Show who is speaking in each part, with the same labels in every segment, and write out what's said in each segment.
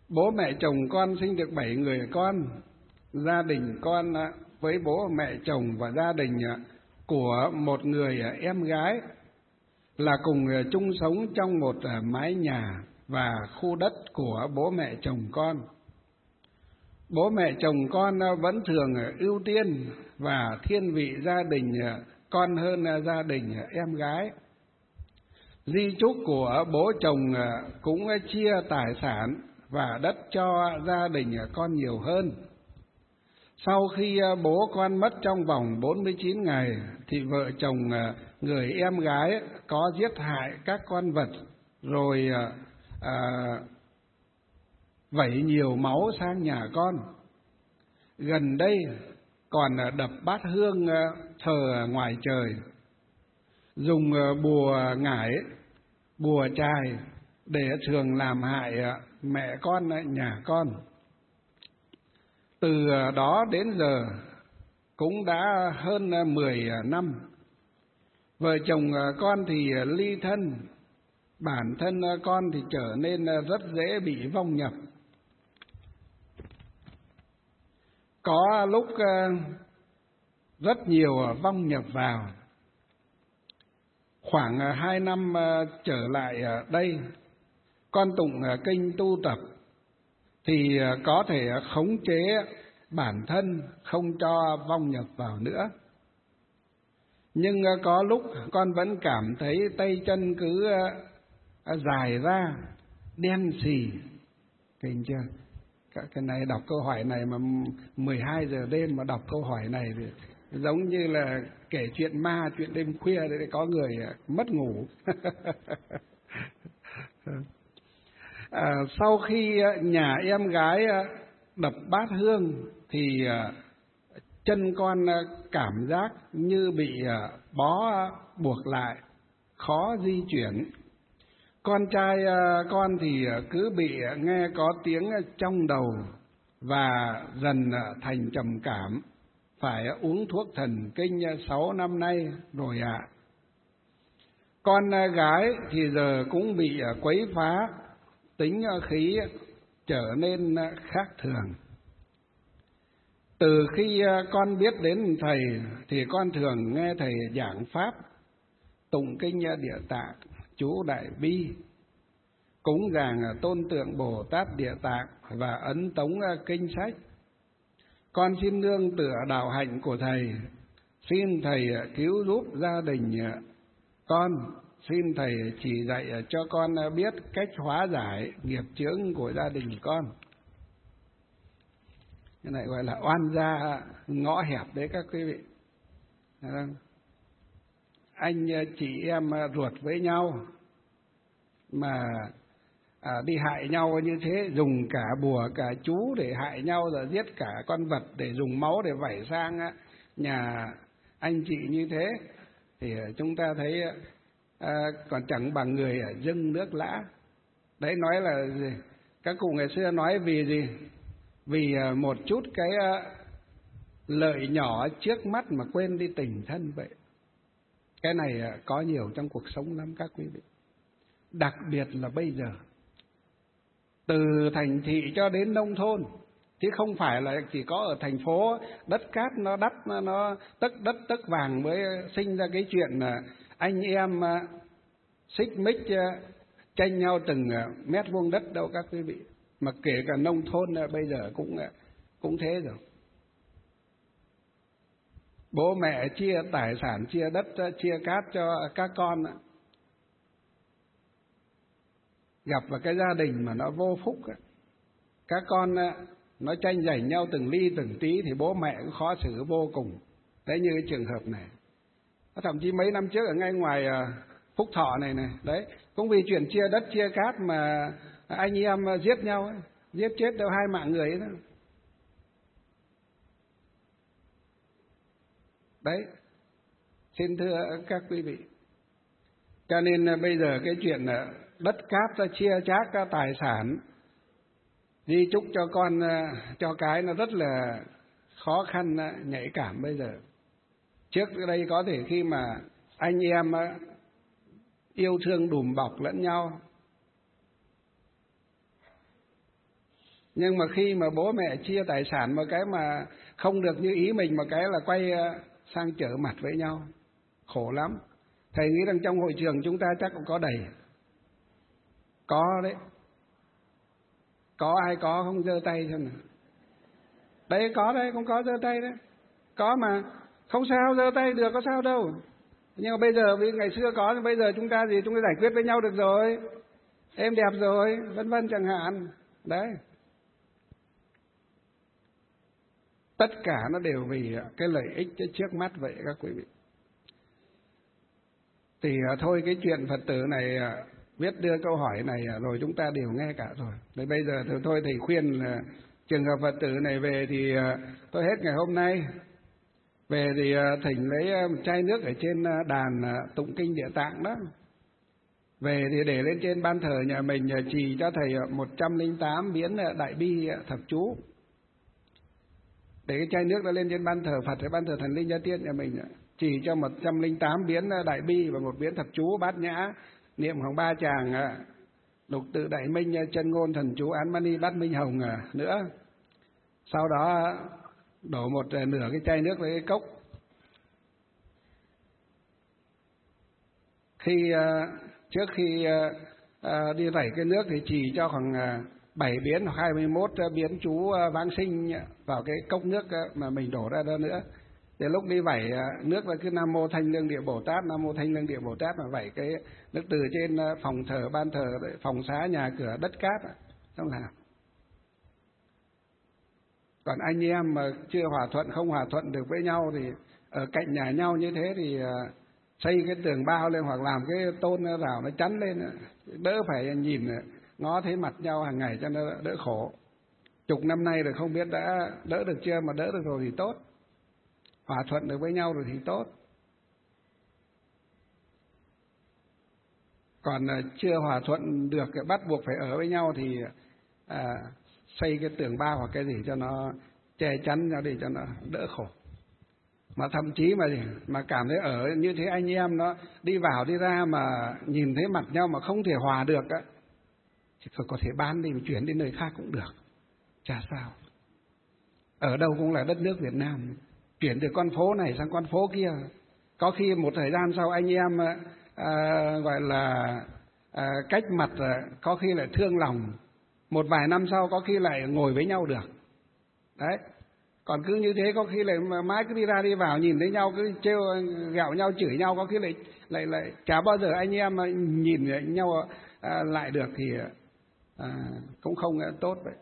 Speaker 1: Bố mẹ chồng con sinh được 7 người con. Gia đình con với bố mẹ chồng và gia đình của một người em gái là cùng chung sống trong một mái nhà và khu đất của bố mẹ chồng con. Bố mẹ chồng con vẫn thường ưu tiên và thiên vị gia đình con hơn gia đình em gái. Di chúc của bố chồng cũng chia tài sản và đất cho gia đình con nhiều hơn. Sau khi bố con mất trong vòng 49 ngày thì vợ chồng người em gái có giết hại các con vật rồi vẩy nhiều máu sang nhà con. Gần đây còn đập bát hương thờ ngoài trời, dùng bùa ngải, bùa chài để thường làm hại mẹ con nhà con. Từ đó đến giờ cũng đã hơn 10 năm. Vợ chồng con thì ly thân, bản thân con thì trở nên rất dễ bị vong nhập. Có lúc rất nhiều vong nhập vào. Khoảng 2 năm trở lại đây, con tụng kinh tu tập thì có thể khống chế bản thân không cho vong nhập vào nữa. Nhưng có lúc con vẫn cảm thấy tay chân cứ dài ra, đen xì. Kinh chưa? Cái này đọc câu hỏi này mà 12 giờ đêm mà đọc câu hỏi này thì giống như là kể chuyện ma, chuyện đêm khuya để có người mất ngủ. Sau khi nhà em gái đập bát hương thì chân con cảm giác như bị bó buộc lại, khó di chuyển. Con trai con thì cứ bị nghe có tiếng trong đầu và dần thành trầm cảm, phải uống thuốc thần kinh 6 năm nay rồi ạ. Con gái thì giờ cũng bị quấy phá, tính khí trở nên khác thường. Từ khi con biết đến thầy thì con thường nghe thầy giảng pháp, tụng kinh Địa Tạng, chú Đại Bi, cúng dường tôn tượng Bồ Tát Địa Tạng và ấn tống kinh sách. Con xin nương tựa đạo hạnh của thầy, xin thầy cứu giúp gia đình con, xin thầy chỉ dạy cho con biết cách hóa giải nghiệp chướng của gia đình con. Cái này gọi là oan gia ngõ hẹp đấy các quý vị. Anh chị em ruột với nhau mà đi hại nhau như thế, dùng cả bùa cả chú để hại nhau, rồi giết cả con vật để dùng máu để vẩy sang nhà anh chị như thế, thì chúng ta thấy còn chẳng bằng người dâng nước lã. Đấy nói là gì? Các cụ ngày xưa nói vì gì? Vì một chút cái lợi nhỏ trước mắt mà quên đi tình thân vậy. Cái này có nhiều trong cuộc sống lắm các quý vị. Đặc biệt là bây giờ, từ thành thị cho đến nông thôn, chứ không phải là chỉ có ở thành phố đất cát nó đắt, nó tấc đất tấc vàng mới sinh ra cái chuyện anh em xích mích tranh nhau từng mét vuông đất đâu các quý vị. Mà kể cả nông thôn bây giờ cũng thế rồi. Bố mẹ chia tài sản, chia đất, chia cát cho các con. Gặp vào cái gia đình mà nó vô phúc, các con nó tranh giành nhau từng ly từng tí thì bố mẹ cũng khó xử vô cùng. Đấy, như cái trường hợp này. Thậm chí mấy năm trước ở ngay ngoài Phúc Thọ này đấy, cũng vì chuyện chia đất chia cát mà anh em giết nhau ấy, giết chết đâu 2 mạng người ấy đó. Đấy, xin thưa các quý vị. Cho nên bây giờ cái chuyện đất cát chia chác các tài sản, di chúc cho con cho cái nó rất là khó khăn, nhạy cảm bây giờ. Trước đây có thể khi mà anh em yêu thương đùm bọc lẫn nhau, Nhưng mà khi mà bố mẹ chia tài sản một cái mà không được như ý mình, một cái là quay sang trở mặt với nhau, khổ lắm. Thầy nghĩ rằng trong hội trường chúng ta chắc cũng có đầy. Có đấy. Có ai có không giơ tay xem nào. Đấy có đấy, không có giơ tay đấy. Có mà, không sao, giơ tay được, có sao đâu. Nhưng mà bây giờ vì ngày xưa có, nhưng bây giờ chúng ta gì, chúng ta giải quyết với nhau được rồi, êm đẹp rồi, vân vân chẳng hạn. Đấy. Tất cả nó đều vì cái lợi ích cái trước mắt vậy các quý vị. Thì thôi cái chuyện Phật tử này viết đưa câu hỏi này rồi chúng ta đều nghe cả rồi. Thì bây giờ thì thôi thầy khuyên là trường hợp Phật tử này về thì tôi hết ngày hôm nay. Về thì thỉnh lấy một chai nước ở trên đàn tụng kinh Địa Tạng đó. Về thì để lên trên ban thờ nhà mình trì cho thầy 108 biến Đại Bi Thập Chú. Để cái chai nước đó lên trên ban thờ Phật hay ban thờ Thần Linh Gia Tiên nhà mình, chỉ cho 108 biến Đại Bi và một biến Thập Chú Bát Nhã, niệm khoảng 3 tràng Lục Tự Đại Minh, Chân Ngôn Thần Chú Án Mani Bát Minh Hồng nữa. Sau đó đổ một nửa cái chai nước với cái cốc. Trước khi đi vẩy cái nước thì chỉ cho khoảng 7 biến hoặc 21 biến chú vãng sinh vào cái cốc nước mà mình đổ ra đó nữa. Thì lúc đi vẩy nước là cứ Nam Mô Thanh Lương Địa Bồ Tát, Nam Mô Thanh Lương Địa Bồ Tát, mà vẩy cái nước từ trên phòng thờ, ban thờ, phòng xá, nhà cửa, đất cát xong là. Còn anh em mà chưa hòa thuận, không hòa thuận được với nhau thì ở cạnh nhà nhau như thế thì xây cái tường bao lên hoặc làm cái tôn rào nó chắn lên, đỡ phải nhìn ngó thấy mặt nhau hàng ngày cho nó đỡ khổ. Chục năm nay rồi không biết đã đỡ được chưa, mà đỡ được rồi thì tốt. Hòa thuận được với nhau rồi thì tốt. Còn chưa hòa thuận được, bắt buộc phải ở với nhau thì xây cái tường bao hoặc cái gì cho nó che chắn nhau để cho nó đỡ khổ. Mà thậm chí mà cảm thấy ở như thế anh em nó đi vào đi ra mà nhìn thấy mặt nhau mà không thể hòa được á, thì phải có thể bán đi, chuyển đến nơi khác cũng được, chả sao. Ở đâu cũng là đất nước Việt Nam, chuyển từ con phố này sang con phố kia, có khi một thời gian sau anh em gọi là cách mặt, có khi lại thương lòng, một vài năm sau có khi lại ngồi với nhau được. Đấy. Còn cứ như thế có khi lại mãi cứ đi ra đi vào nhìn thấy nhau cứ trêu ghẹo nhau, chửi nhau, có khi lại chả bao giờ anh em nhìn nhau lại được thì cũng không tốt vậy.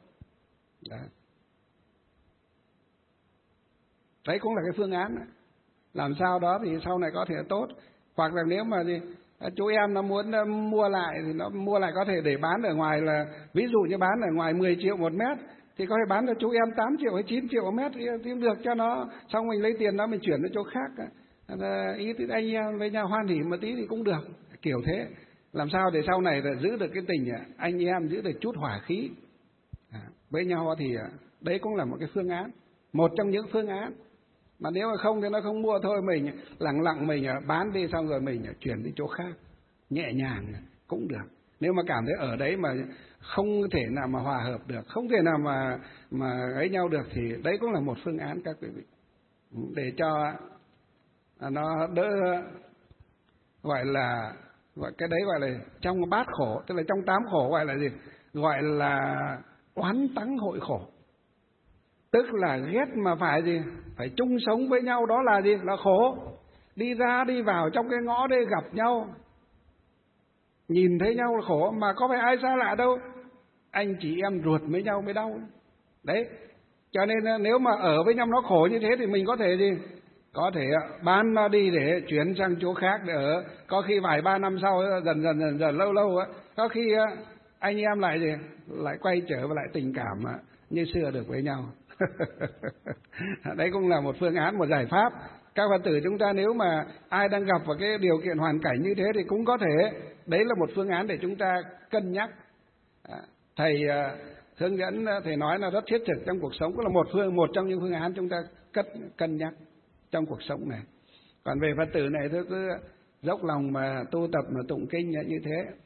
Speaker 1: Đấy cũng là cái phương án đấy. Làm sao đó thì sau này có thể tốt. Hoặc là nếu mà chú em nó muốn mua lại thì nó mua lại có thể để bán ở ngoài, là ví dụ như bán ở ngoài 10 triệu một mét thì có thể bán cho chú em 8 triệu hay 9 triệu một mét thì được cho nó, xong mình lấy tiền đó mình chuyển đến chỗ khác. Ý thì anh em với nhau hoan hỉ một tí thì cũng được, kiểu thế. Làm sao để sau này giữ được cái tình anh em, giữ được chút hỏa khí với nhau thì đấy cũng là một cái phương án, một trong những phương án. Mà nếu mà không thì nó không mua thôi, mình lẳng lặng mình bán đi, xong rồi mình chuyển đi chỗ khác, nhẹ nhàng cũng được. Nếu mà cảm thấy ở đấy mà không thể nào mà hòa hợp được, không thể nào mà ấy nhau được thì đấy cũng là một phương án các quý vị, để cho nó đỡ, gọi cái đấy gọi là trong bát khổ, tức là trong 8 khổ gọi là gì? Gọi là oán tắng hội khổ. Tức là ghét mà phải gì? Phải chung sống với nhau, đó là gì? Là khổ. Đi ra đi vào trong cái ngõ đây gặp nhau, nhìn thấy nhau là khổ, mà có phải ai xa lạ đâu. Anh chị em ruột với nhau mới đau. Đấy. Cho nên nếu mà ở với nhau nó khổ như thế thì mình có thể gì? Có thể bán nó đi để chuyển sang chỗ khác để ở. Có khi vài 3 năm sau dần lâu có khi anh em lại gì? Lại quay trở lại tình cảm như xưa được với nhau. Đấy cũng là một phương án, một giải pháp. Các Phật tử chúng ta nếu mà ai đang gặp vào cái điều kiện hoàn cảnh như thế thì cũng có thể, đấy là một phương án để chúng ta cân nhắc. Thầy hướng dẫn, thầy nói là rất thiết thực trong cuộc sống, cũng là một trong những phương án chúng ta cân nhắc trong cuộc sống này. Còn về Phật tử này cứ dốc lòng mà tu tập mà tụng kinh như thế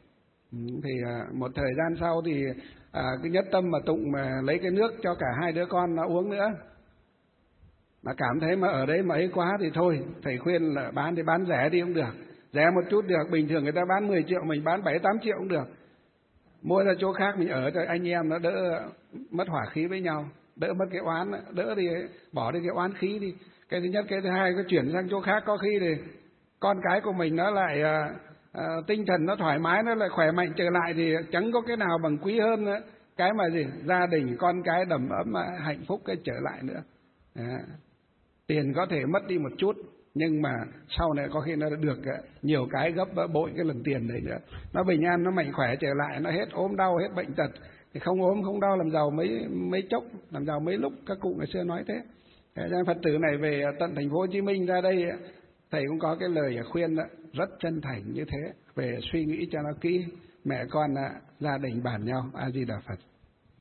Speaker 1: Thì một thời gian sau thì cái nhất tâm mà tụng mà lấy cái nước cho cả hai đứa con nó uống nữa, mà cảm thấy mà ở đấy mà ấy quá thì thôi, thầy khuyên là bán thì bán rẻ đi cũng được, rẻ một chút được, bình thường người ta bán 10 triệu mình bán 7-8 triệu cũng được, mua ra chỗ khác mình ở cho anh em nó đỡ mất hỏa khí với nhau, đỡ mất cái oán, đỡ đi bỏ đi cái oán khí đi. Cái thứ nhất. Cái thứ hai, có chuyển sang chỗ khác có khi thì con cái của mình nó lại tinh thần nó thoải mái, nó lại khỏe mạnh trở lại, thì chẳng có cái nào bằng quý hơn nữa. Cái mà gì, gia đình con cái đầm ấm hạnh phúc cái trở lại nữa. Tiền có thể mất đi một chút, nhưng mà sau này có khi nó được nhiều cái gấp bội cái lần tiền đấy nữa. Nó bình an, nó mạnh khỏe trở lại, nó hết ốm đau, hết bệnh tật. Thì không ốm không đau làm giàu mấy chốc, làm giàu mấy lúc, các cụ ngày xưa nói thế. Phật tử này về tận thành phố Hồ Chí Minh ra đây, thầy cũng có cái lời khuyên rất chân thành như thế, về suy nghĩ cho nó kỹ, mẹ con gia đình bàn nhau. A Di Đà Phật.